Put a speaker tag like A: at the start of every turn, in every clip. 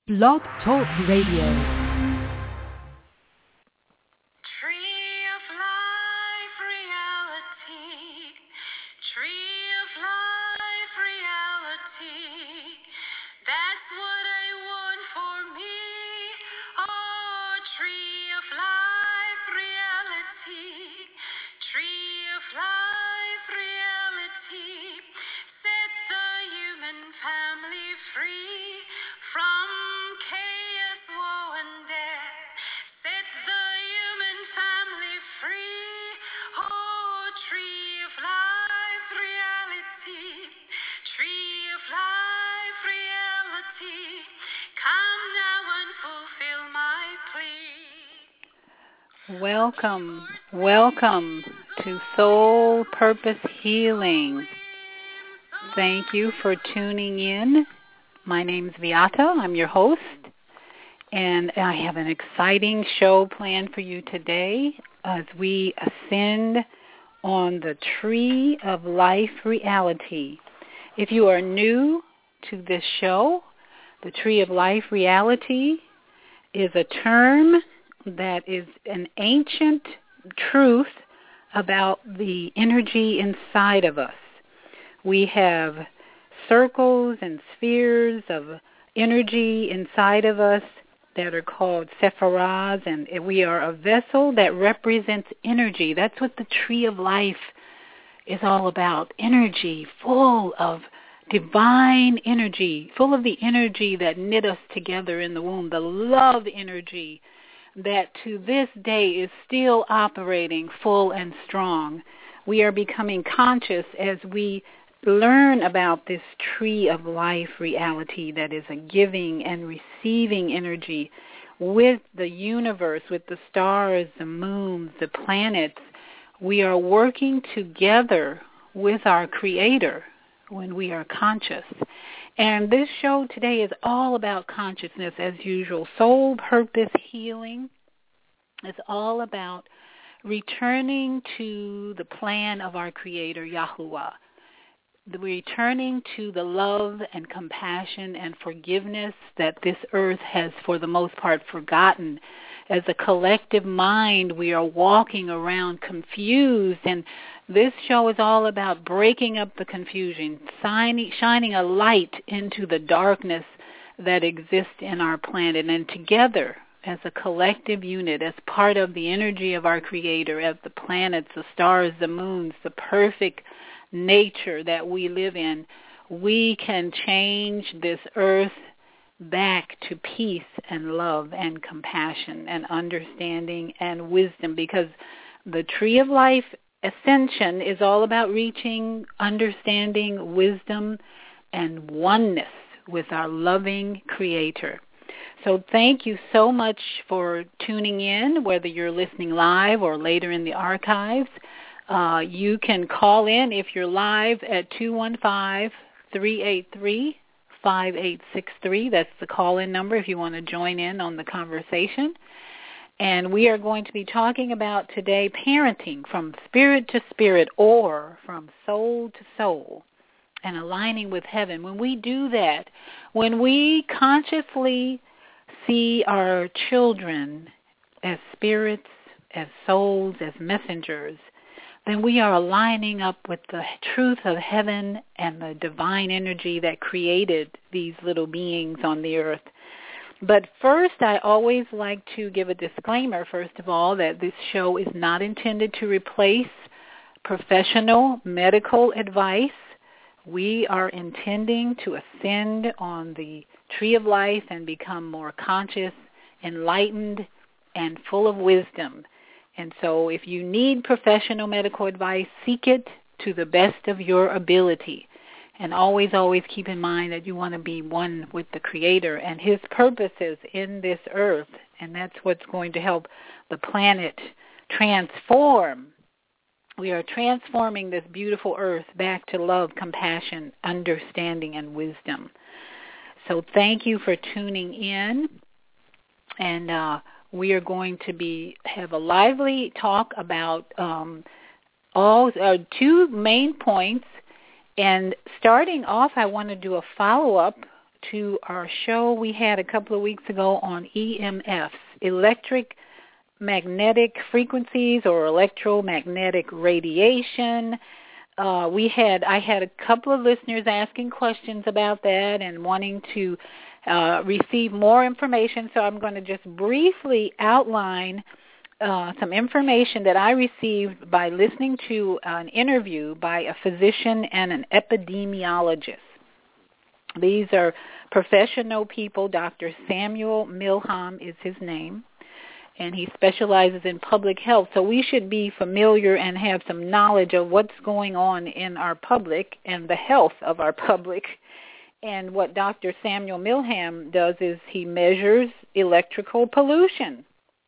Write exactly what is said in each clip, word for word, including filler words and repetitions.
A: Blog Talk Radio. Welcome, welcome to Soul Purpose Healing. Thank you for tuning in. My name's Viata. I'm your host, and I have an exciting show planned for you today as we ascend on the Tree of Life Reality. If you are new to this show, the Tree of Life Reality is a term that is an ancient truth about the energy inside of us. We have circles and spheres of energy inside of us that are called sephiras, and we are a vessel that represents energy. That's what the Tree of Life is all about, energy, full of divine energy, full of the energy that knit us together in the womb, the love energy that to this day is still operating full and strong. We are becoming conscious as we learn about this Tree of Life reality that is a giving and receiving energy with the universe, with the stars, the moons, the planets. We are working together with our Creator when we are conscious. And this show today is all about consciousness as usual. Soul Purpose Healing is all about returning to the plan of our Creator, Yahuwah. The returning to the love and compassion and forgiveness that this earth has for the most part forgotten. As a collective mind, we are walking around confused, and this show is all about breaking up the confusion, shining, shining a light into the darkness that exists in our planet. And together, as a collective unit, as part of the energy of our Creator, as the planets, the stars, the moons, the perfect nature that we live in, we can change this earth back to peace and love and compassion and understanding and wisdom, because the Tree of Life ascension is all about reaching understanding, wisdom, and oneness with our loving Creator. So thank you so much for tuning in, whether you're listening live or later in the archives. Uh, you can call in if you're live at two one five, three eight three, five eight six three. That's the call-in number if you want to join in on the conversation. And we are going to be talking about today parenting from spirit to spirit, or from soul to soul, and aligning with heaven. When we do that, when we consciously see our children as spirits, as souls, as messengers, then we are aligning up with the truth of heaven and the divine energy that created these little beings on the earth. But first, I always like to give a disclaimer, first of all, that this show is not intended to replace professional medical advice. We are intending to ascend on the Tree of Life and become more conscious, enlightened, and full of wisdom. And so if you need professional medical advice, seek it to the best of your ability. And always, always keep in mind that you want to be one with the Creator and His purposes in this earth. And that's what's going to help the planet transform. We are transforming this beautiful earth back to love, compassion, understanding, and wisdom. So thank you for tuning in. And uh, we are going to be have a lively talk about um, all uh, two main points. And starting off, I want to do a follow-up to our show we had a couple of weeks ago on E M Fs, electric magnetic frequencies or electromagnetic radiation. Uh, we had I had a couple of listeners asking questions about that and wanting to uh, receive more information, so I'm going to just briefly outline uh, some information that I received by listening to an interview by a physician and an epidemiologist. These are professional people. Doctor Samuel Milham is his name, and he specializes in public health. So we should be familiar and have some knowledge of what's going on in our public and the health of our public. And what Doctor Samuel Milham does is he measures electrical pollution,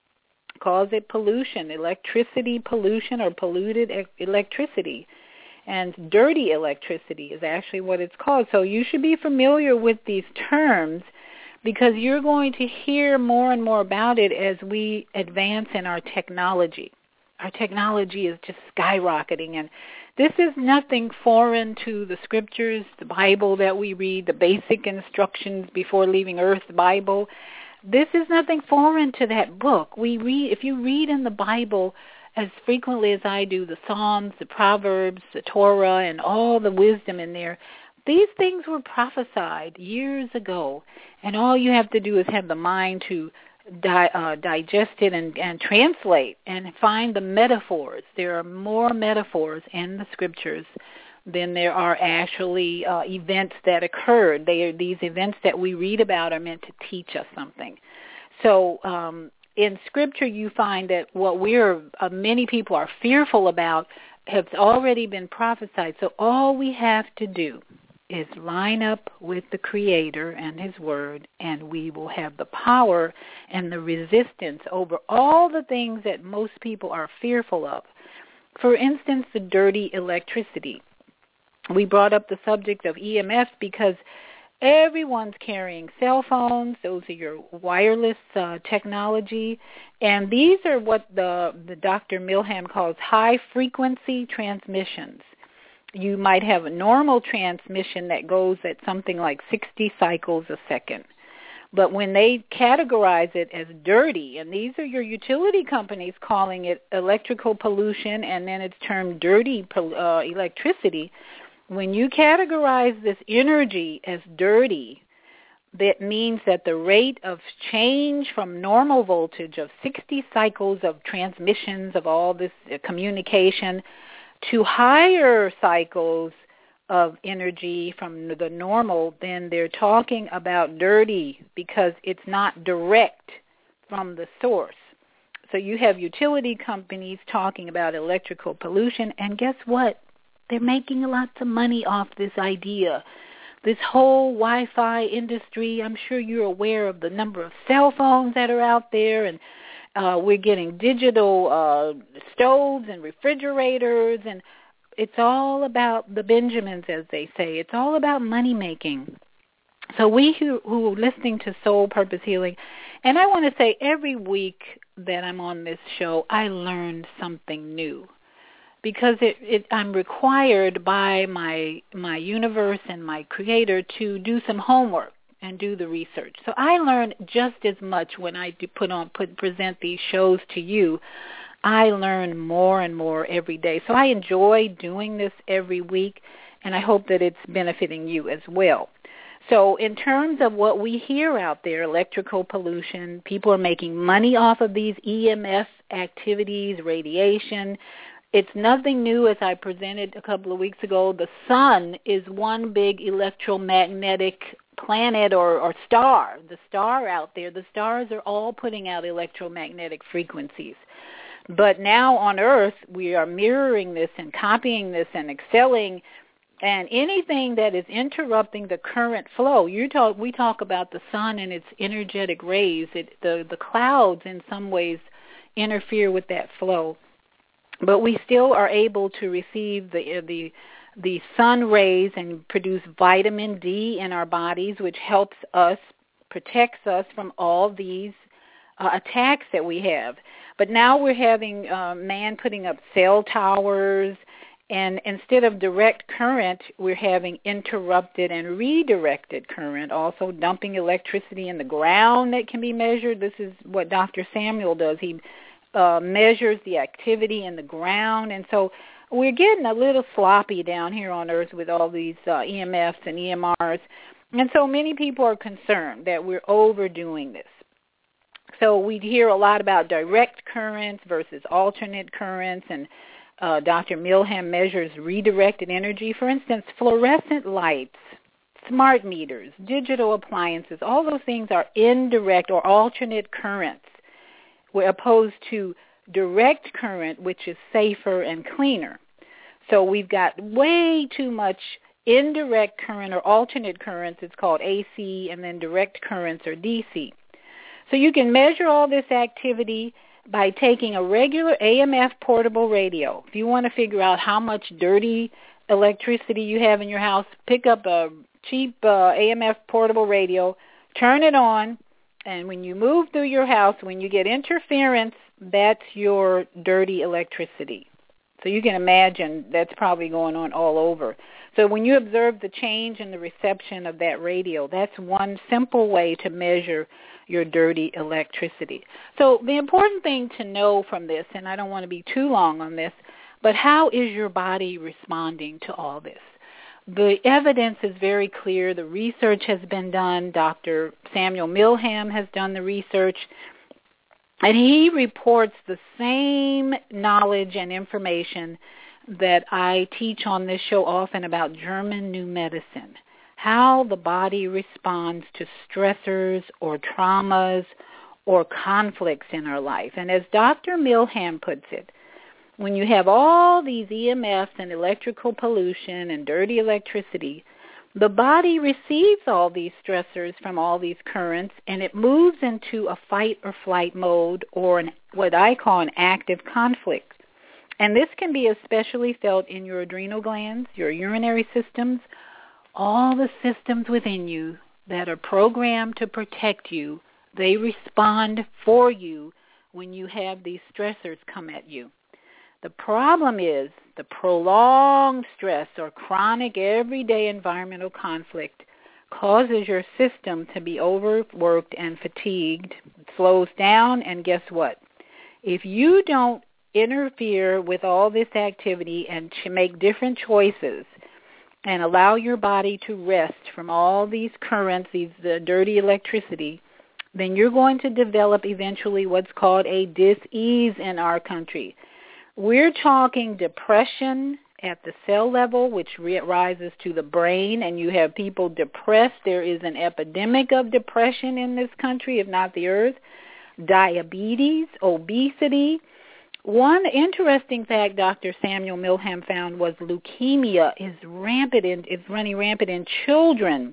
A: calls it pollution, electricity pollution or polluted electricity. And dirty electricity is actually what it's called. So you should be familiar with these terms because you're going to hear more and more about it as we advance in our technology. Our technology is just skyrocketing, and this is nothing foreign to the scriptures, the Bible that we read, the basic instructions before leaving Earth, the Bible. This is nothing foreign to that book. We read, if you read in the Bible as frequently as I do, the Psalms, the Proverbs, the Torah, and all the wisdom in there, these things were prophesied years ago, and all you have to do is have the mind to di- uh, digest it and, and translate and find the metaphors. There are more metaphors in the scriptures than there are actually uh, events that occurred. They are, these events that we read about are meant to teach us something. So um, in Scripture, you find that what we're uh, many people are fearful about has already been prophesied. So all we have to do is line up with the Creator and His Word, and we will have the power and the resistance over all the things that most people are fearful of. For instance, the dirty electricity. We brought up the subject of E M Fs because everyone's carrying cell phones. Those are your wireless uh, technology. And these are what the, the Doctor Milham calls high-frequency transmissions. You might have a normal transmission that goes at something like sixty cycles a second. But when they categorize it as dirty, and these are your utility companies calling it electrical pollution, and then it's termed dirty uh, electricity, when you categorize this energy as dirty, that means that the rate of change from normal voltage of sixty cycles of transmissions of all this communication to higher cycles of energy from the normal, then they're talking about dirty because it's not direct from the source. So you have utility companies talking about electrical pollution, and guess what? They're making lots of money off this idea. This whole Wi-Fi industry, I'm sure you're aware of the number of cell phones that are out there, and uh, we're getting digital uh, stoves and refrigerators, and it's all about the Benjamins, as they say. It's all about money making. So we who, who are listening to Soul Purpose Healing, and I want to say every week that I'm on this show, I learn something new. Because it, it, I'm required by my my universe and my Creator to do some homework and do the research. So I learn just as much when I do put on put present these shows to you. I learn more and more every day. So I enjoy doing this every week, and I hope that it's benefiting you as well. So in terms of what we hear out there, electrical pollution, people are making money off of these E M F activities, radiation. It's nothing new, as I presented a couple of weeks ago. The sun is one big electromagnetic planet or, or star. The star out there, the stars are all putting out electromagnetic frequencies. But now on Earth, we are mirroring this and copying this and excelling, and anything that is interrupting the current flow. You talk, we talk about the sun and its energetic rays. It, the, the clouds in some ways interfere with that flow. But we still are able to receive the the the sun rays and produce vitamin D in our bodies, which helps us, protects us from all these uh, attacks that we have. But now we're having uh, man putting up cell towers And instead of direct current, we're having interrupted and redirected current, also dumping electricity in the ground that can be measured. This is what Doctor Samuel does. He uh, measures the activity in the ground. And so we're getting a little sloppy down here on Earth with all these uh, E M Fs and E M Rs. And so many people are concerned that we're overdoing this. So we hear a lot about direct currents versus alternate currents, and uh, Doctor Milham measures redirected energy. For instance, fluorescent lights, smart meters, digital appliances, all those things are indirect or alternate currents, opposed to direct current, which is safer and cleaner. So we've got way too much indirect current or alternate currents. It's called A C, and then direct currents or D C. So you can measure all this activity by taking a regular A M F portable radio. If you want to figure out how much dirty electricity you have in your house, pick up a cheap uh, A M F portable radio, turn it on, and when you move through your house, when you get interference, that's your dirty electricity. So you can imagine that's probably going on all over. So when you observe the change in the reception of that radio, that's one simple way to measure your dirty electricity. So the important thing to know from this, and I don't want to be too long on this, but how is your body responding to all this? The evidence is very clear. The research has been done. Doctor Samuel Milham has done the research, and he reports the same knowledge and information that I teach on this show often about German New Medicine, how the body responds to stressors or traumas or conflicts in our life. And as Doctor Milham puts it, when you have all these E M Fs and electrical pollution and dirty electricity, the body receives all these stressors from all these currents, and it moves into a fight or flight mode, or an, what I call an active conflict. And this can be especially felt in your adrenal glands, your urinary systems, all the systems within you that are programmed to protect you. They respond for you when you have these stressors come at you. The problem is the prolonged stress or chronic everyday environmental conflict causes your system to be overworked and fatigued. It slows down, and guess what? If you don't interfere with all this activity and to make different choices and allow your body to rest from all these currents, these uh, dirty electricity, then you're going to develop eventually what's called a dis-ease in our country. We're talking depression at the cell level, which rises to the brain, and you have people depressed. There is an epidemic of depression in this country, if not the earth. Diabetes, obesity. One interesting fact Doctor Samuel Milham found was leukemia is rampant in, is running rampant in children,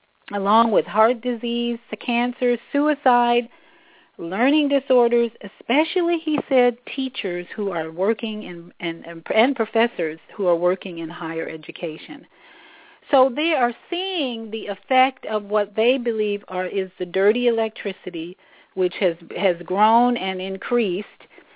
A: along with heart disease, cancer, suicide, learning disorders, especially, he said, teachers who are working in, and, and professors who are working in higher education. So they are seeing the effect of what they believe are is the dirty electricity, which has, has grown and increased.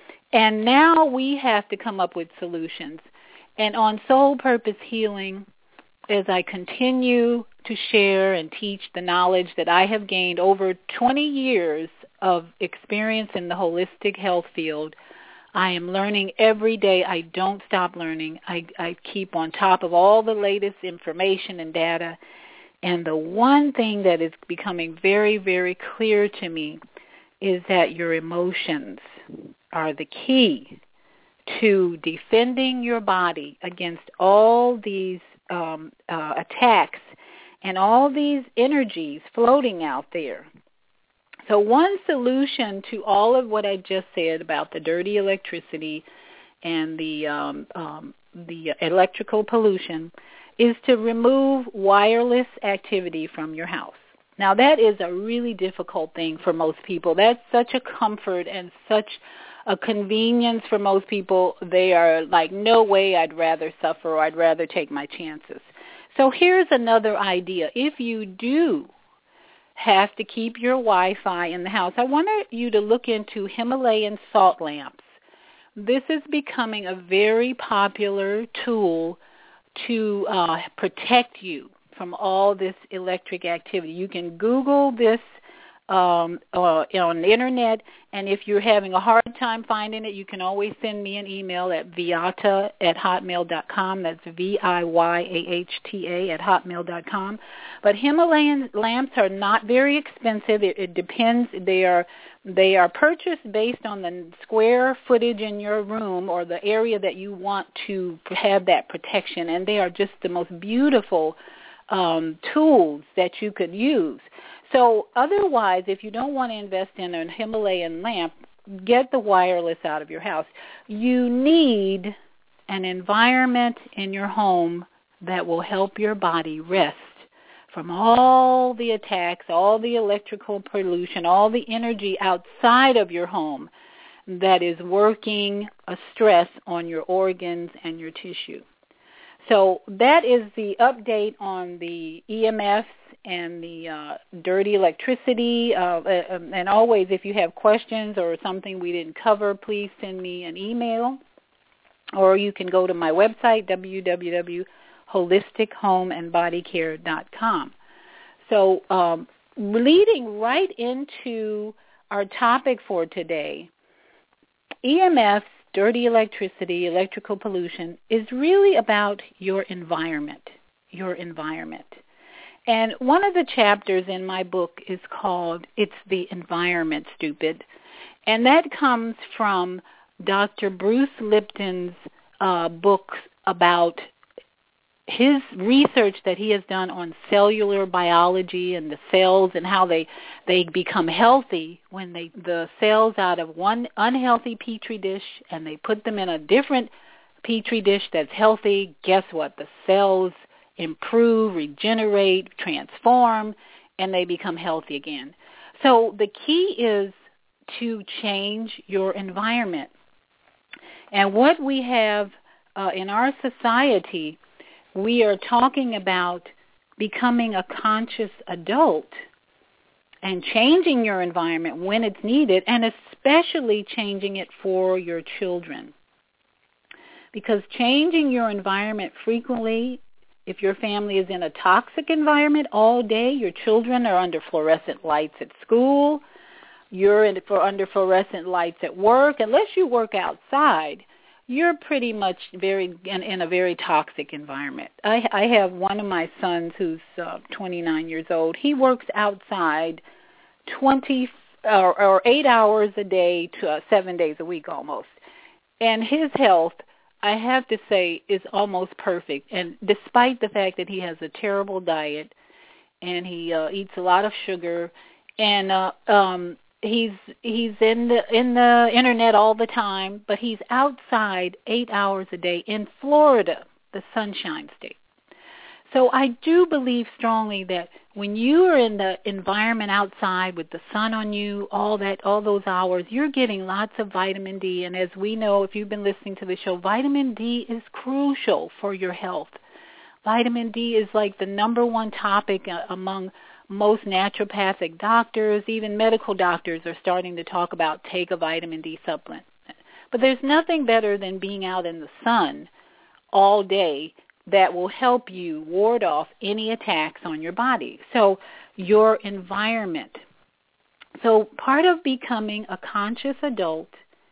A: And now we have to come up with solutions. And on Soul Purpose Healing, as I continue to share and teach the knowledge that I have gained over twenty years of experience in the holistic health field, I am learning every day. I don't stop learning. I, I keep on top of all the latest information and data. And the one thing that is becoming very, very clear to me is that your emotions are the key to defending your body against all these um, uh, attacks and all these energies floating out there. So one solution to all of what I just said about the dirty electricity and the um, um, the electrical pollution is to remove wireless activity from your house. Now, that is a really difficult thing for most people. That's such a comfort and such a convenience for most people. They are like, no way, I'd rather suffer, or I'd rather take my chances. So here's another idea. If you do have to keep your Wi-Fi in the house, I want you to look into Himalayan salt lamps, this is becoming a very popular tool to uh, protect you from all this electric activity. You can Google this um, uh, on the internet, and if you're having a hard time finding it, you can always send me an email at viata at hotmail dot com. That's V I Y A H T A at hotmail dot com. But Himalayan lamps are not very expensive. It, it depends. They are they are purchased based on the square footage in your room or the area that you want to have that protection, and they are just the most beautiful um, tools that you could use. So otherwise, if you don't want to invest in a Himalayan lamp, get the wireless out of your house. You need an environment in your home that will help your body rest from all the attacks, all the electrical pollution, all the energy outside of your home that is working a stress on your organs and your tissue. So that is the update on the E M Fs and the uh, dirty electricity. Uh, and always, if you have questions or something we didn't cover, please send me an email. Or you can go to my website, w w w dot holistic home and body care dot com. So um, leading right into our topic for today, E M Fs, dirty electricity, electrical pollution, is really about your environment, your environment. And one of the chapters in my book is called It's the Environment, Stupid. And that comes from Doctor Bruce Lipton's uh, books about his research that he has done on cellular biology and the cells and how they, they become healthy when they the cells out of one unhealthy petri dish and they put them in a different petri dish that's healthy. Guess what? The cells improve, regenerate, transform, and they become healthy again. So the key is to change your environment. And what we have uh, in our society, we are talking about becoming a conscious adult and changing your environment when it's needed, and especially changing it for your children. Because changing your environment frequently, if your family is in a toxic environment all day, your children are under fluorescent lights at school, you're in for under fluorescent lights at work, unless you work outside, you're pretty much very in, in a very toxic environment. I, I have one of my sons who's uh, twenty-nine years old. He works outside twenty or, or eight hours a day to uh, seven days a week almost. And his health, I have to say, is almost perfect. And despite the fact that he has a terrible diet and he uh, eats a lot of sugar and uh, um He's he's in the in the internet all the time, but he's outside eight hours a day in Florida, the Sunshine State. So I do believe strongly that when you are in the environment outside with the sun on you, all that all those hours, you're getting lots of vitamin D. And as we know, if you've been listening to the show, vitamin D is crucial for your health. Vitamin D is like the number one topic among most naturopathic doctors, even medical doctors are starting to talk about take a vitamin D supplement. But there's nothing better than being out in the sun all day that will help you ward off any attacks on your body. So your environment. So part of becoming a conscious adult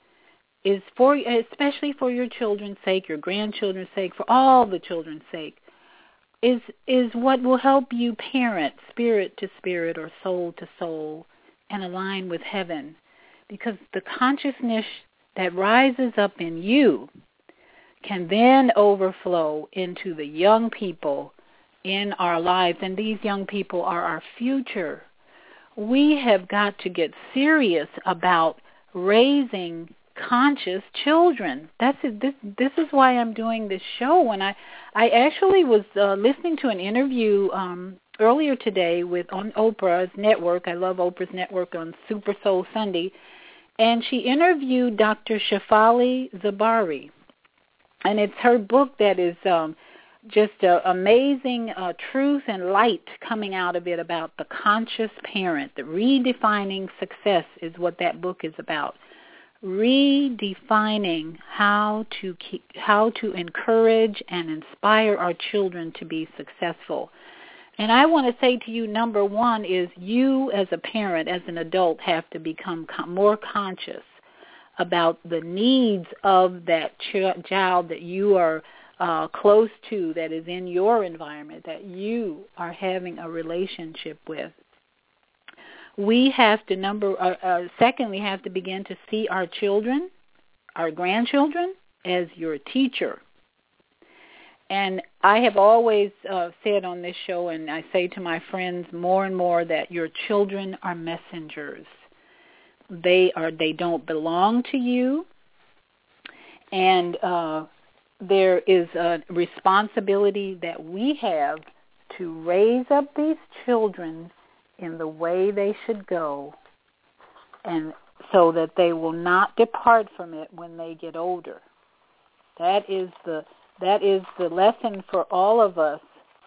A: is for, especially for your children's sake, your grandchildren's sake, for all the children's sake, is is what will help you parent spirit to spirit or soul to soul and align with heaven. Because the consciousness that rises up in you can then overflow into the young people in our lives, and these young people are our future. We have got to get serious about raising conscious children. That's it. This this is why I'm doing this show. And I I actually was uh, listening to an interview um, earlier today with on Oprah's network. I love Oprah's network on Super Soul Sunday, and she interviewed Doctor Shefali Tsabary, and it's her book that is um, just uh, amazing uh, truth and light coming out of it about the conscious parent. The redefining success is what that book is about. redefining how to keep, how to encourage and inspire our children to be successful. And I want to say to you, number one is you as a parent, as an adult, have to become more conscious about the needs of that ch- child that you are uh, close to, that is in your environment, that you are having a relationship with. We have to, number, uh, uh, secondly, have to begin to see our children, our grandchildren, as your teacher. And I have always uh, said on this show, and I say to my friends more and more, that your children are messengers. They are. They don't belong to you, and uh, there is a responsibility that we have to raise up these children in the way they should go, and so that they will not depart from it when they get older. That is the That is the lesson for all of us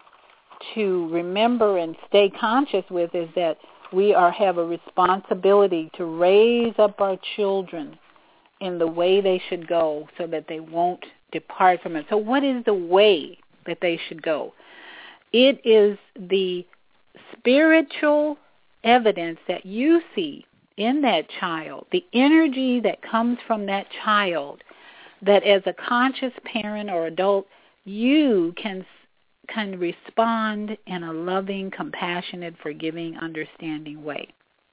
A: to remember and stay conscious with, is that we are have a responsibility to raise up our children in the way they should go so that they won't depart from it. So what is the way that they should go? It is the spiritual evidence that you see in that child, the energy that comes from that child, that as a conscious parent or adult, you can can respond in a loving, compassionate, forgiving, understanding way.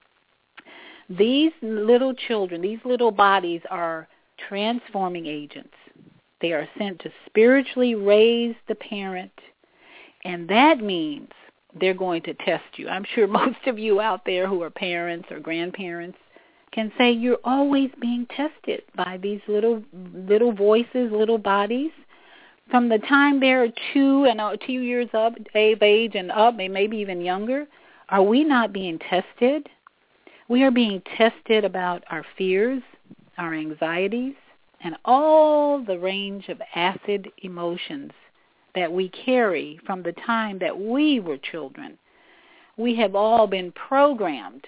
A: These little children, these little bodies are transforming agents. They are sent to spiritually raise the parent, and that means they're going to test you. I'm sure most of you out there who are parents or grandparents can say you're always being tested by these little little voices, little bodies. From the time they're two and uh, two years up, of age and up, and maybe even younger, are we not being tested? We are being tested about our fears, our anxieties, and all the range of acid emotions that we carry from the time that we were children. We have all been programmed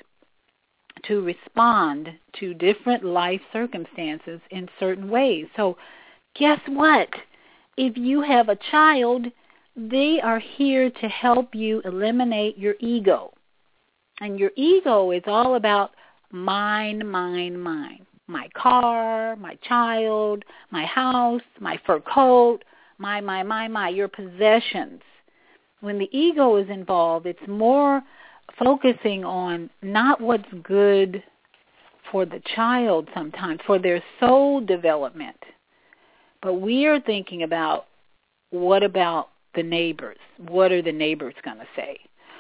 A: to respond to different life circumstances in certain ways. So guess what? If you have a child, they are here to help you eliminate your ego. And your ego is all about mine, mine, mine. My car, my child, my house, my fur coat, my, my, my, my, your possessions. When the ego is involved, it's more focusing on not what's good for the child sometimes, for their soul development. But we are thinking about, what about the neighbors? What are the neighbors going to say?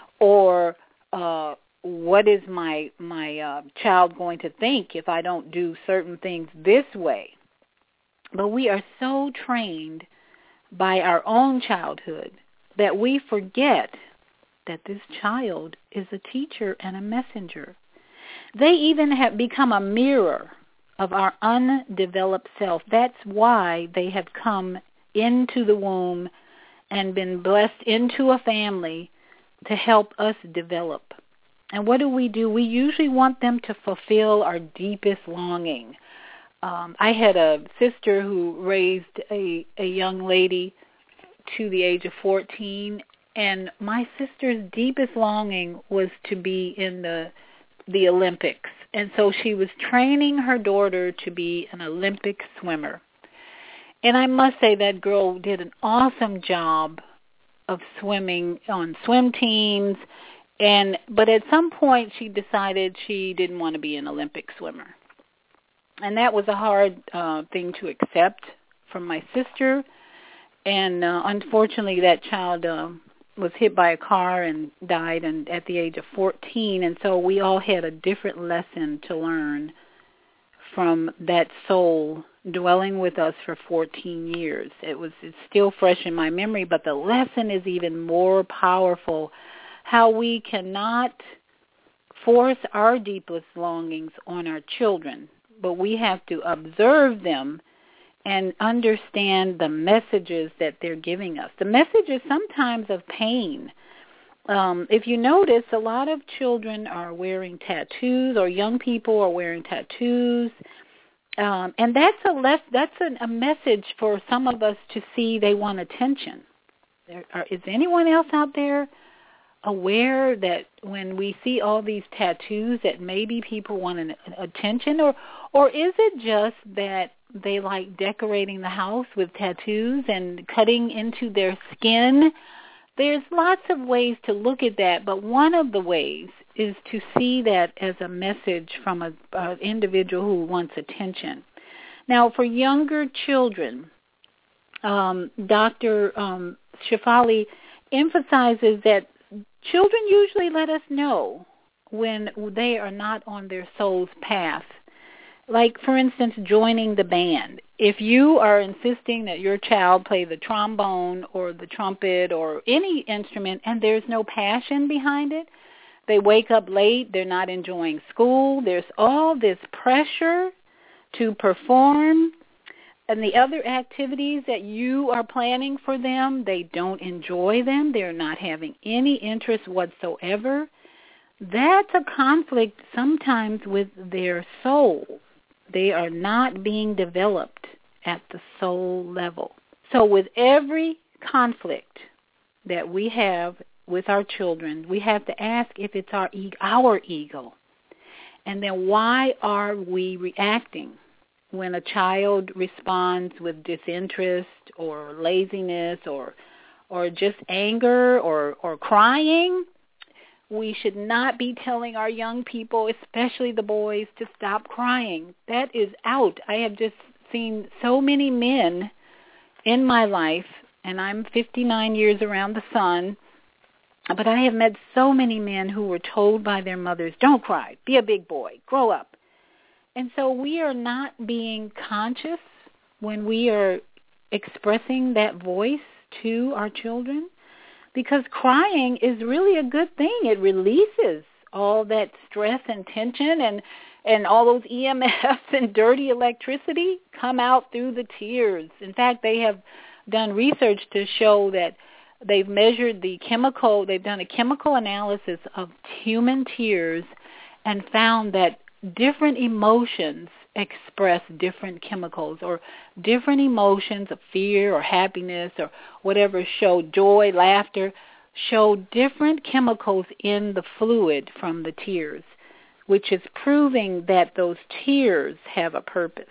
A: Or uh, what is my, my uh, child going to think if I don't do certain things this way? But we are so trained by our own childhood that we forget that this child is a teacher and a messenger. They even have become a mirror of our undeveloped self. That's why they have come into the womb and been blessed into a family to help us develop. And what do we do? We usually want them to fulfill our deepest longing. Um, I had a sister who raised a, a young lady to the age of fourteen, and my sister's deepest longing was to be in the the Olympics. And so she was training her daughter to be an Olympic swimmer. And I must say that girl did an awesome job of swimming on swim teams. And but at some point she decided she didn't want to be an Olympic swimmer. And that was a hard uh, thing to accept from my sister. And uh, unfortunately that child uh, was hit by a car and died and at the age of fourteen. And so we all had a different lesson to learn from that soul dwelling with us for fourteen years. It was it's still fresh in my memory, but the lesson is even more powerful. How we cannot force our deepest longings on our children, but we have to observe them and understand the messages that they're giving us. The messages sometimes of pain. Um, if you notice, a lot of children are wearing tattoos, or young people are wearing tattoos, Um, and that's a less, that's a, a message for some of us to see they want attention. There are, is anyone else out there aware that when we see all these tattoos that maybe people want an, attention, or or is it just that they like decorating the house with tattoos and cutting into their skin? There's lots of ways to look at that, but one of the ways is to see that as a message from an individual who wants attention. Now, for younger children, um, Doctor Um, Shefali emphasizes that children usually let us know when they are not on their soul's path. Like, for instance, joining the band. If you are insisting that your child play the trombone or the trumpet or any instrument and there's no passion behind it, they wake up late, they're not enjoying school, there's all this pressure to perform, and the other activities that you are planning for them, they don't enjoy them, they're not having any interest whatsoever. That's a conflict sometimes with their soul. They are not being developed at the soul level. So with every conflict that we have with our children, we have to ask if it's our e- our ego. And then why are we reacting when a child responds with disinterest or laziness or or just anger or, or crying? We should not be telling our young people, especially the boys, to stop crying. That is out. I have just seen so many men in my life, and I'm fifty-nine years around the sun, but I have met so many men who were told by their mothers, don't cry, be a big boy, grow up. And so we are not being conscious when we are expressing that voice to our children, because crying is really a good thing. It releases all that stress and tension, and, and all those E M Fs and dirty electricity come out through the tears. In fact, they have done research to show that they've measured the chemical, they've done a chemical analysis of human tears and found that different emotions express different chemicals, or different emotions of fear or happiness or whatever show joy, laughter, show different chemicals in the fluid from the tears, which is proving that those tears have a purpose.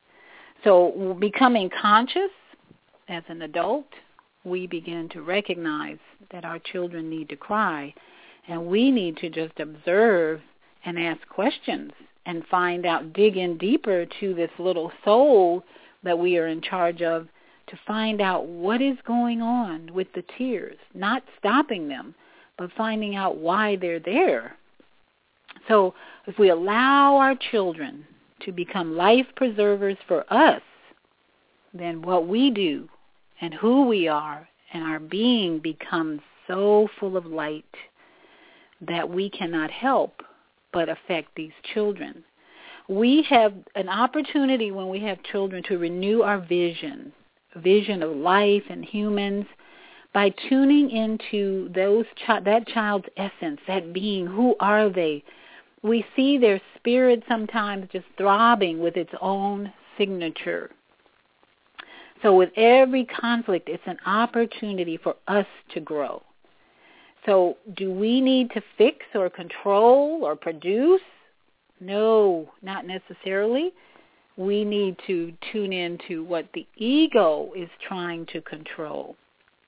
A: So becoming conscious as an adult, we begin to recognize that our children need to cry, and we need to just observe and ask questions and find out, dig in deeper to this little soul that we are in charge of, to find out what is going on with the tears, not stopping them, but finding out why they're there. So if we allow our children to become life preservers for us, then what we do and who we are and our being becomes so full of light that we cannot help but affect these children. We have an opportunity when we have children to renew our vision, vision of life and humans, by tuning into those chi- that child's essence, that being. Who are they? We see their spirit sometimes just throbbing with its own signature. So with every conflict, it's an opportunity for us to grow. So do we need to fix or control or produce? No, not necessarily. We need to tune into what the ego is trying to control.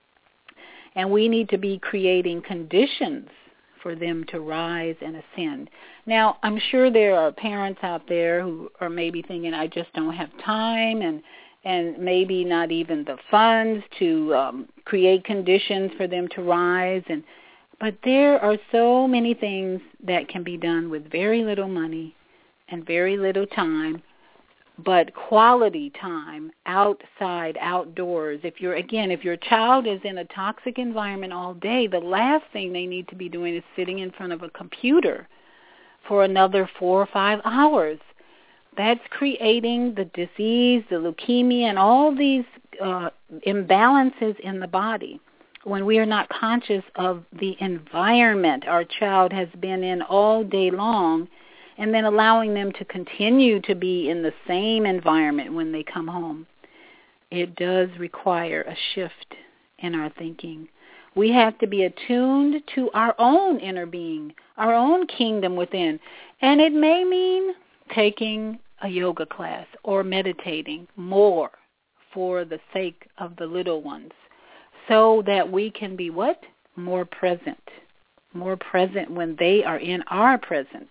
A: And we need to be creating conditions for them to rise and ascend. Now, I'm sure there are parents out there who are maybe thinking, I just don't have time, and and maybe not even the funds to um, create conditions for them to rise. And But there are so many things that can be done with very little money and very little time, but quality time outside, outdoors. If you're, again, if your child is in a toxic environment all day, the last thing they need to be doing is sitting in front of a computer for another four or five hours. That's creating the disease, the leukemia, and all these uh, imbalances in the body when we are not conscious of the environment our child has been in all day long. and then allowing them to continue to be in the same environment when they come home. It does require a shift in our thinking. We have to be attuned to our own inner being, our own kingdom within. And it may mean taking a yoga class or meditating more for the sake of the little ones, so that we can be what? More present. More present when they are in our presence.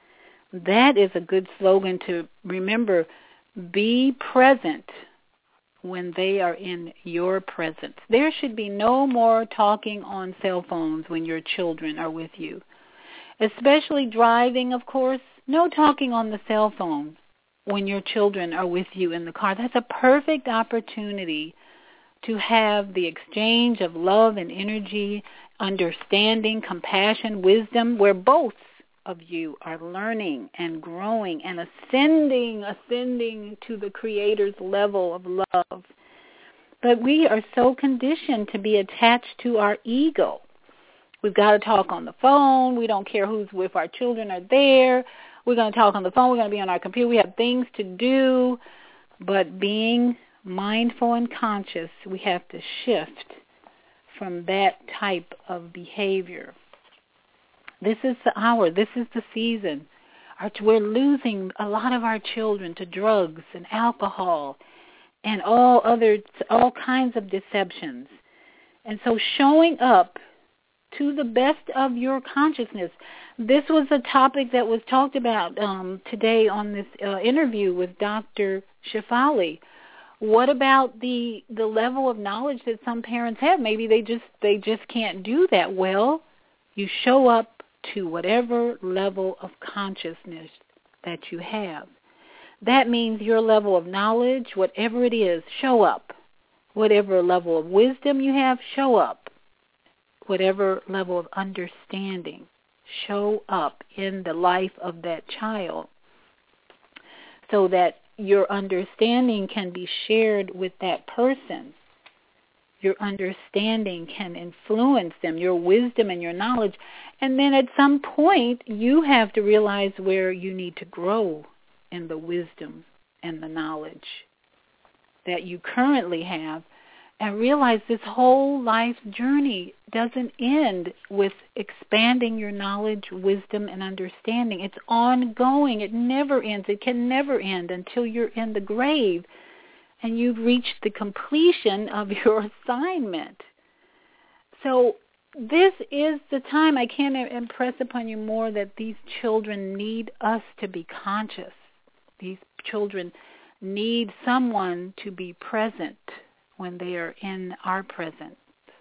A: That is a good slogan to remember. Be present when they are in your presence. There should be no more talking on cell phones when your children are with you. Especially driving, of course. No talking on the cell phone when your children are with you in the car. That's a perfect opportunity to have the exchange of love and energy, understanding, compassion, wisdom, where both of you are learning and growing and ascending, ascending to the Creator's level of love. But we are so conditioned to be attached to our ego. We've got to talk on the phone. We don't care who's with our children are there. We're going to talk on the phone. We're going to be on our computer. We have things to do. But being mindful and conscious, we have to shift from that type of behavior. This is the hour. This is the season. We're losing a lot of our children to drugs and alcohol and all other, all kinds of deceptions. And so showing up to the best of your consciousness. This was a topic that was talked about um, today on this uh, interview with Doctor Shefali. What about the the level of knowledge that some parents have? Maybe they just they just can't do that. Well, you show up to whatever level of consciousness that you have. That means your level of knowledge, whatever it is, show up. Whatever level of wisdom you have, show up. Whatever level of understanding, show up in the life of that child so that your understanding can be shared with that person. Your understanding can influence them, your wisdom and your knowledge. And then at some point, you have to realize where you need to grow in the wisdom and the knowledge that you currently have. And realize this whole life journey doesn't end with expanding your knowledge, wisdom, and understanding. It's ongoing. It never ends. It can never end until you're in the grave and you've reached the completion of your assignment. So this is the time. I can't impress upon you more that these children need us to be conscious. These children need someone to be present when they are in our presence.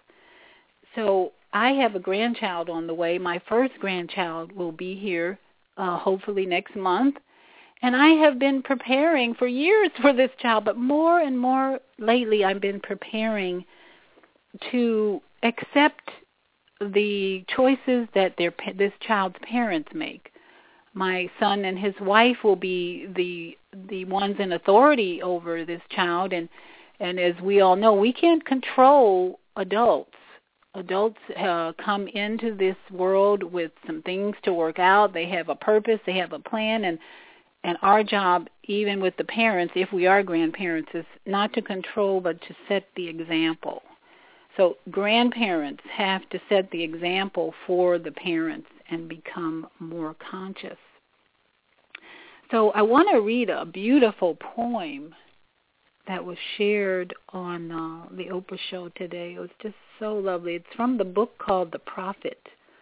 A: So I have a grandchild on the way. My first grandchild will be here uh, hopefully next month. And I have been preparing for years for this child, but more and more lately I've been preparing to accept the choices that their this child's parents make. My son and his wife will be the the ones in authority over this child, and And as we all know, we can't control adults. Adults uh, come into this world with some things to work out. They have a purpose. They have a plan. And, and our job, even with the parents, if we are grandparents, is not to control but to set the example. So grandparents have to set the example for the parents and become more conscious. So I want to read a beautiful poem that was shared on uh, the Oprah show today. It was just so lovely. It's from the book called The Prophet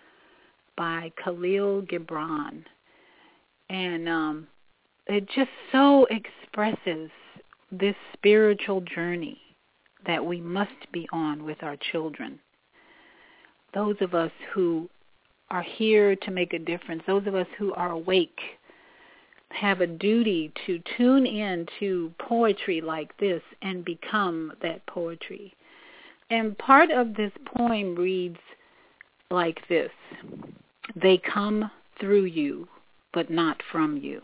A: by Khalil Gibran. And um, it just so expresses this spiritual journey that we must be on with our children. Those of us who are here to make a difference, those of us who are awake, have a duty to tune in to poetry like this and become that poetry. And part of this poem reads like this: they come through you, but not from you.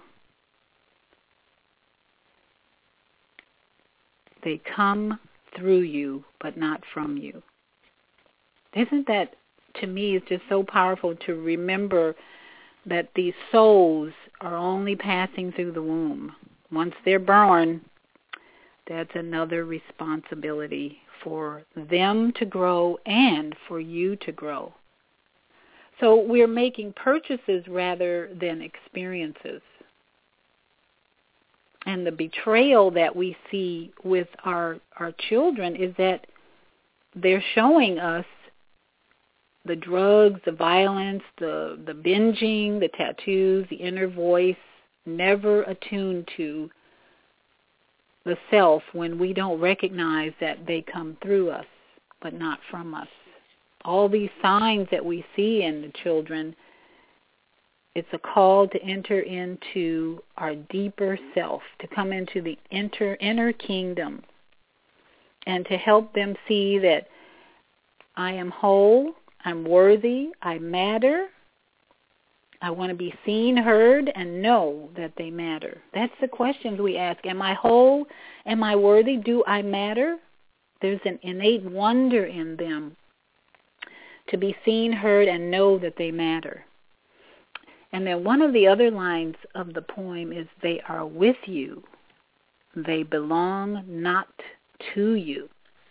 A: They come through you, but not from you. Isn't that, to me, is just so powerful to remember that these souls are only passing through the womb. Once they're born, that's another responsibility for them to grow and for you to grow. So we're making purchases rather than experiences. And the betrayal that we see with our, our children is that they're showing us the drugs, the violence, the, the binging, the tattoos, the inner voice, never attuned to the self when we don't recognize that they come through us, but not from us. All these signs that we see in the children, it's a call to enter into our deeper self, to come into the inner, inner kingdom, and to help them see that I am whole, I'm worthy, I matter. I want to be seen, heard, and know that they matter. That's the questions we ask. Am I whole? Am I worthy? Do I matter? There's an innate wonder in them to be seen, heard, and know that they matter. And then one of the other lines of the poem is, they are with you. They belong not to you.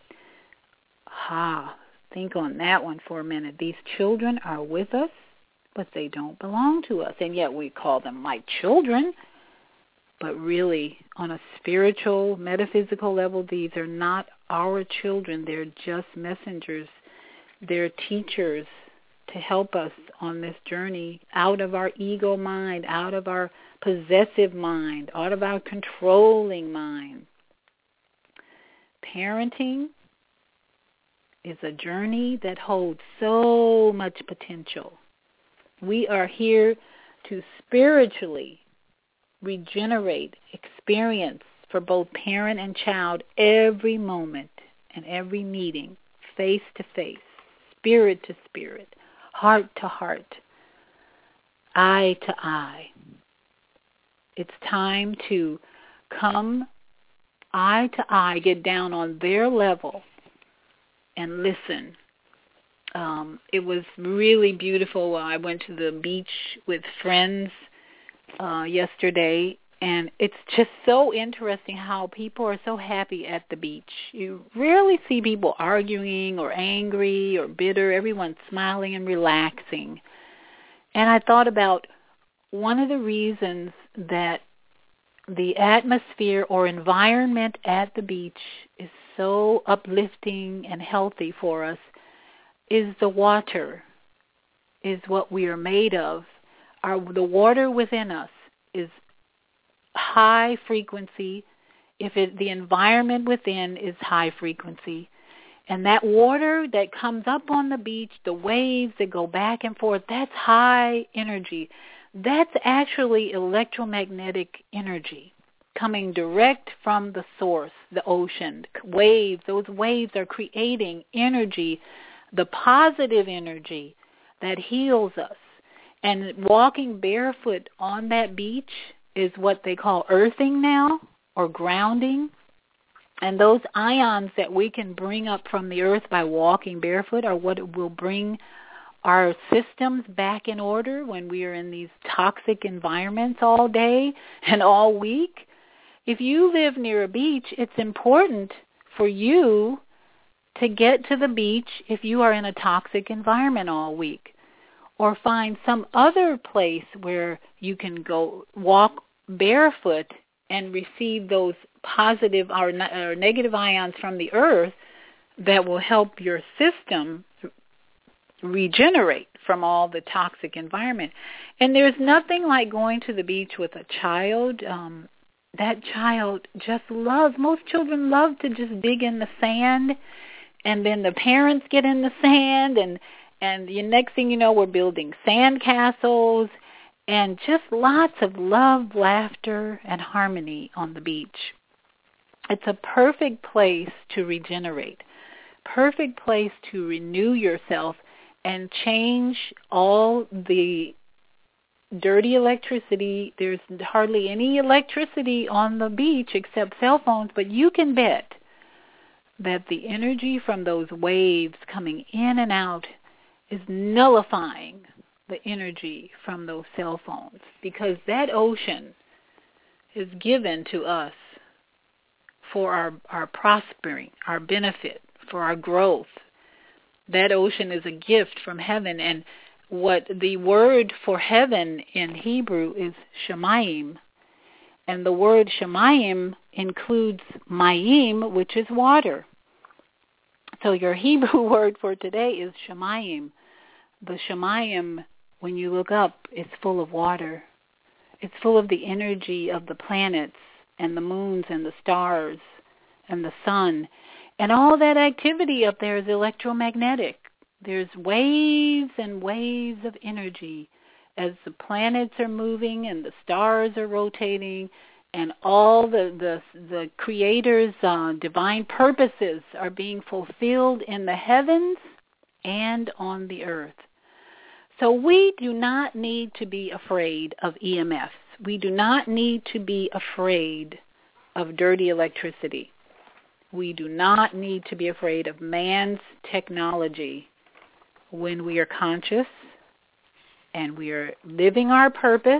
A: Ah, think on that one for a minute. These children are with us, but they don't belong to us. And yet we call them my children. But really, on a spiritual, metaphysical level, these are not our children. They're just messengers. They're teachers to help us on this journey out of our ego mind, out of our possessive mind, out of our controlling mind. Parenting is a journey that holds so much potential. We are here to spiritually regenerate experience for both parent and child every moment and every meeting, face to face, spirit to spirit, heart to heart, eye to eye. It's time to come eye to eye, get down on their level and listen. Um, it was really beautiful. I went to the beach with friends uh, yesterday, and it's just so interesting how people are so happy at the beach. You rarely see people arguing or angry or bitter. Everyone's smiling and relaxing. And I thought about one of the reasons that the atmosphere or environment at the beach is so uplifting and healthy for us is the water, is what we are made of. Our, the water within us is high frequency. If it, the environment within is high frequency, and that water that comes up on the beach, the waves that go back and forth, that's high energy. That's actually electromagnetic energy coming direct from the source, the ocean. Waves, those waves are creating energy, the positive energy that heals us. And walking barefoot on that beach is what they call earthing now, or grounding. And those ions that we can bring up from the earth by walking barefoot are what will bring our systems back in order when we are in these toxic environments all day and all week. If you live near a beach, it's important for you to get to the beach if you are in a toxic environment all week, or find some other place where you can go walk barefoot and receive those positive or, or negative ions from the earth that will help your system regenerate from all the toxic environment. And there's nothing like going to the beach with a child. Um, that child just loves, most children love to just dig in the sand, and then the parents get in the sand, and, and the next thing you know, we're building sand castles, and just lots of love, laughter, and harmony on the beach. It's a perfect place to regenerate, perfect place to renew yourself and change all the dirty electricity. There's hardly any electricity on the beach except cell phones, but you can bet that the energy from those waves coming in and out is nullifying the energy from those cell phones, because that ocean is given to us for our, our prospering, our benefit, for our growth. That ocean is a gift from heaven, and what the word for heaven in Hebrew is Shemayim, and the word Shemayim includes Mayim, which is water. So your Hebrew word for today is Shemayim. The Shemayim, when you look up, is full of water. It's full of the energy of the planets and the moons and the stars and the sun. And all that activity up there is electromagnetic. There's waves and waves of energy as the planets are moving and the stars are rotating, and all the, the, the Creator's uh, divine purposes are being fulfilled in the heavens and on the earth. So we do not need to be afraid of E M Fs. We do not need to be afraid of dirty electricity. We do not need to be afraid of man's technology when we are conscious and we are living our purpose,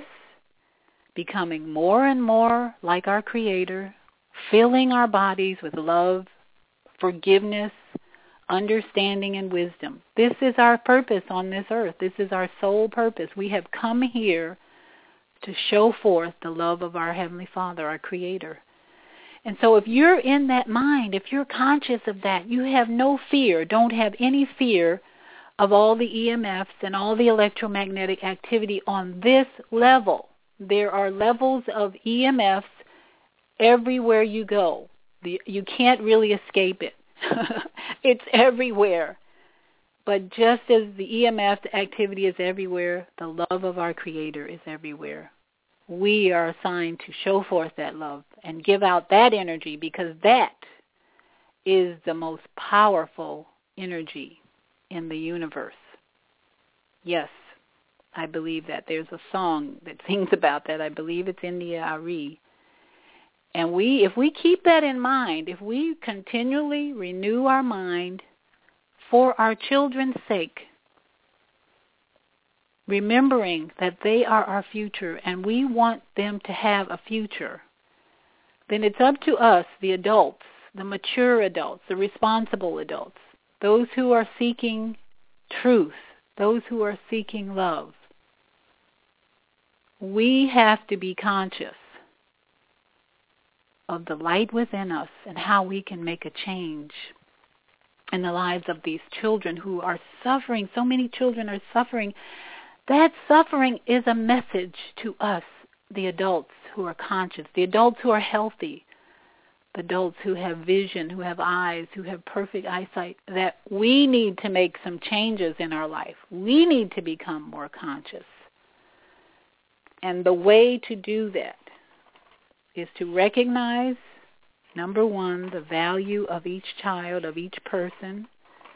A: becoming more and more like our Creator, filling our bodies with love, forgiveness, understanding, and wisdom. This is our purpose on this earth. This is our sole purpose. We have come here to show forth the love of our Heavenly Father, our Creator. And so if you're in that mind, if you're conscious of that, you have no fear, don't have any fear of all the E M Fs and all the electromagnetic activity on this level. There are levels of E M Fs everywhere you go. The, you can't really escape it. It's everywhere. But just as the E M F activity is everywhere, the love of our Creator is everywhere. We are assigned to show forth that love and give out that energy, because that is the most powerful energy in the universe. Yes, I believe that. There's a song that sings about that. I believe it's India Ari. And we, if we keep that in mind, if we continually renew our mind for our children's sake, remembering that they are our future and we want them to have a future, then it's up to us, the adults, the mature adults, the responsible adults, those who are seeking truth, those who are seeking love. We have to be conscious of the light within us and how we can make a change in the lives of these children who are suffering. So many children are suffering. That suffering is a message to us, the adults who are conscious, the adults who are healthy, the adults who have vision, who have eyes, who have perfect eyesight, that we need to make some changes in our life. We need to become more conscious. And the way to do that is to recognize, number one, the value of each child, of each person,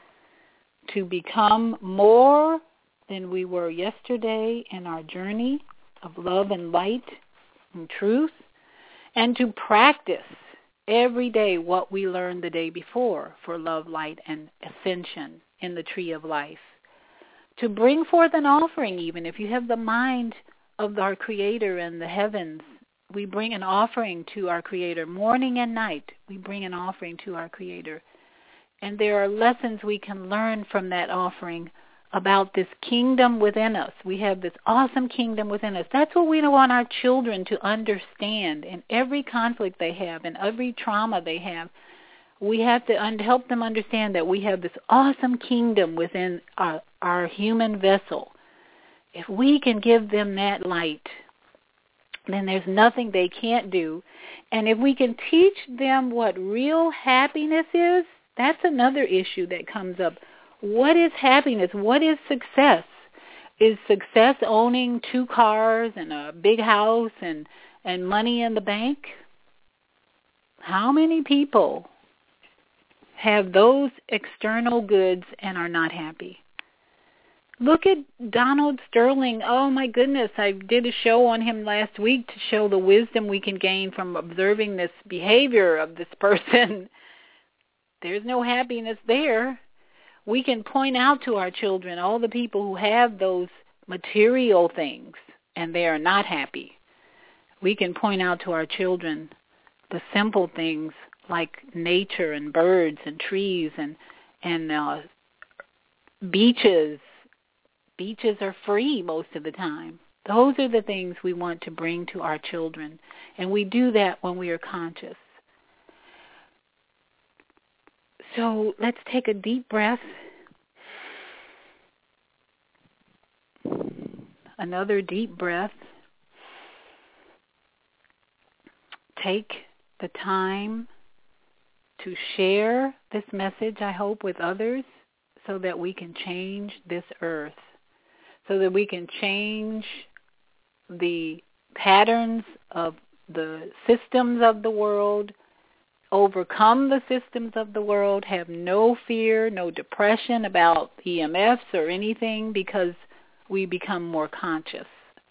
A: to become more than we were yesterday in our journey of love and light and truth, and to practice every day what we learned the day before for love, light, and ascension in the tree of life. To bring forth an offering, even if you have the mind of our Creator and the heavens, we bring an offering to our Creator. Morning and night, we bring an offering to our Creator. And there are lessons we can learn from that offering about this kingdom within us. We have this awesome kingdom within us. That's what we want our children to understand. In every conflict they have, in every trauma they have, we have to un- help them understand that we have this awesome kingdom within our, our human vessel. If we can give them that light, then there's nothing they can't do. And if we can teach them what real happiness is, that's another issue that comes up. What is happiness? What is success? Is success owning two cars and a big house and, and money in the bank? How many people have those external goods and are not happy? Look at Donald Sterling. Oh, my goodness. I did a show on him last week to show the wisdom we can gain from observing this behavior of this person. There's no happiness there. We can point out to our children all the people who have those material things and they are not happy. We can point out to our children the simple things like nature and birds and trees and, and uh, beaches. Beaches are free most of the time. Those are the things we want to bring to our children, and we do that when we are conscious. So let's take a deep breath. Another deep breath. Take the time to share this message, I hope, with others so that we can change this earth, so that we can change the patterns of the systems of the world, overcome the systems of the world, have no fear, no depression about E M Fs or anything because we become more conscious.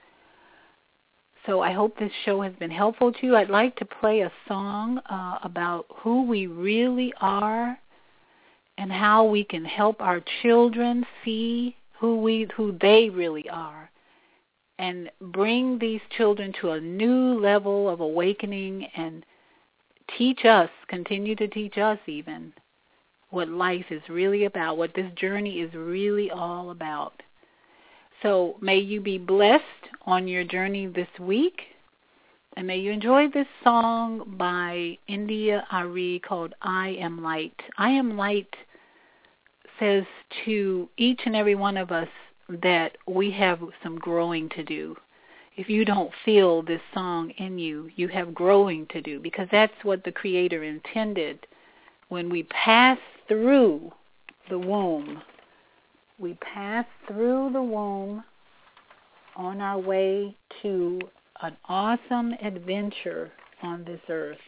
A: So I hope this show has been helpful to you. I'd like to play a song uh, about who we really are and how we can help our children see who we who they really are and bring these children to a new level of awakening and teach us, continue to teach us even, what life is really about, what this journey is really all about. So may you be blessed on your journey this week, and may you enjoy this song by India Ari called I Am Light. I Am Light says to each and every one of us that we have some growing to do. If you don't feel this song in you, you have growing to do, because that's what the Creator intended. When we pass through the womb, we pass through the womb on our way to an awesome adventure on this earth.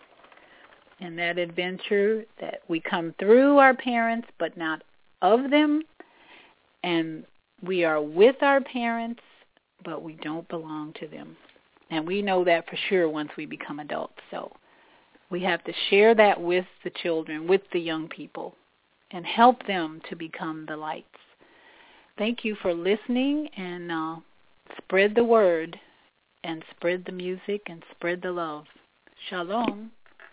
A: And that adventure that we come through our parents, but not of them. And we are with our parents, but we don't belong to them. And we know that for sure once we become adults. So we have to share that with the children, with the young people, and help them to become the lights. Thank you for listening, and uh, spread the word, and spread the music, and spread the love. Shalom.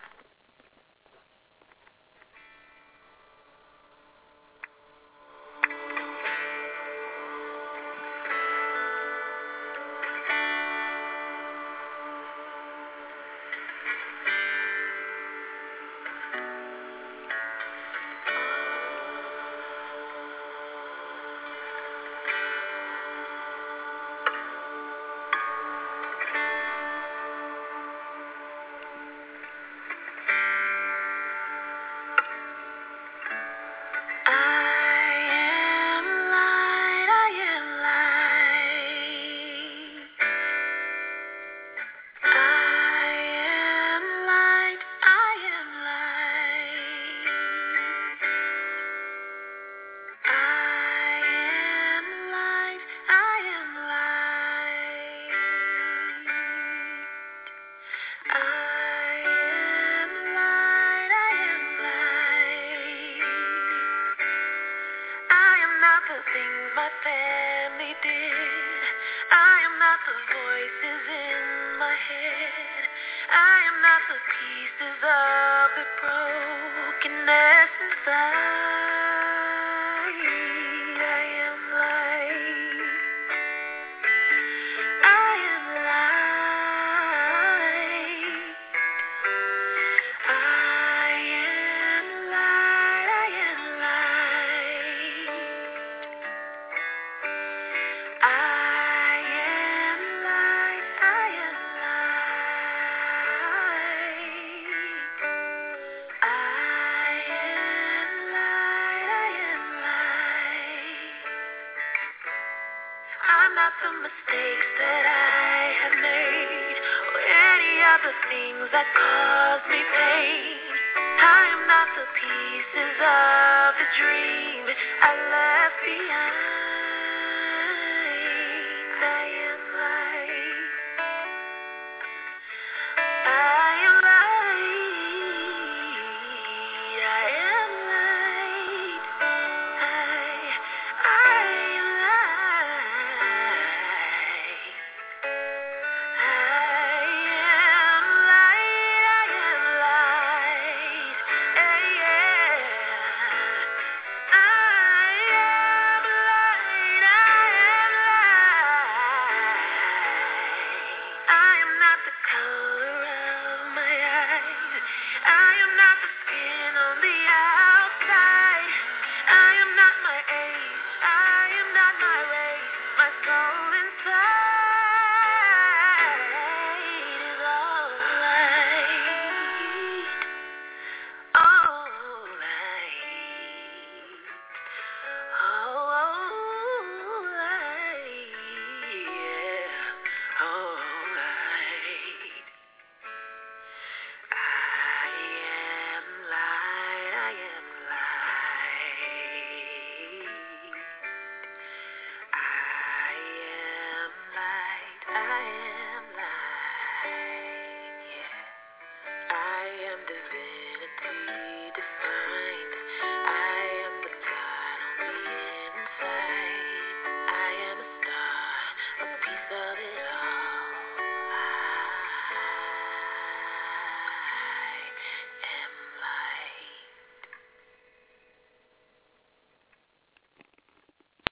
B: I am not the pieces of the dream I left behind.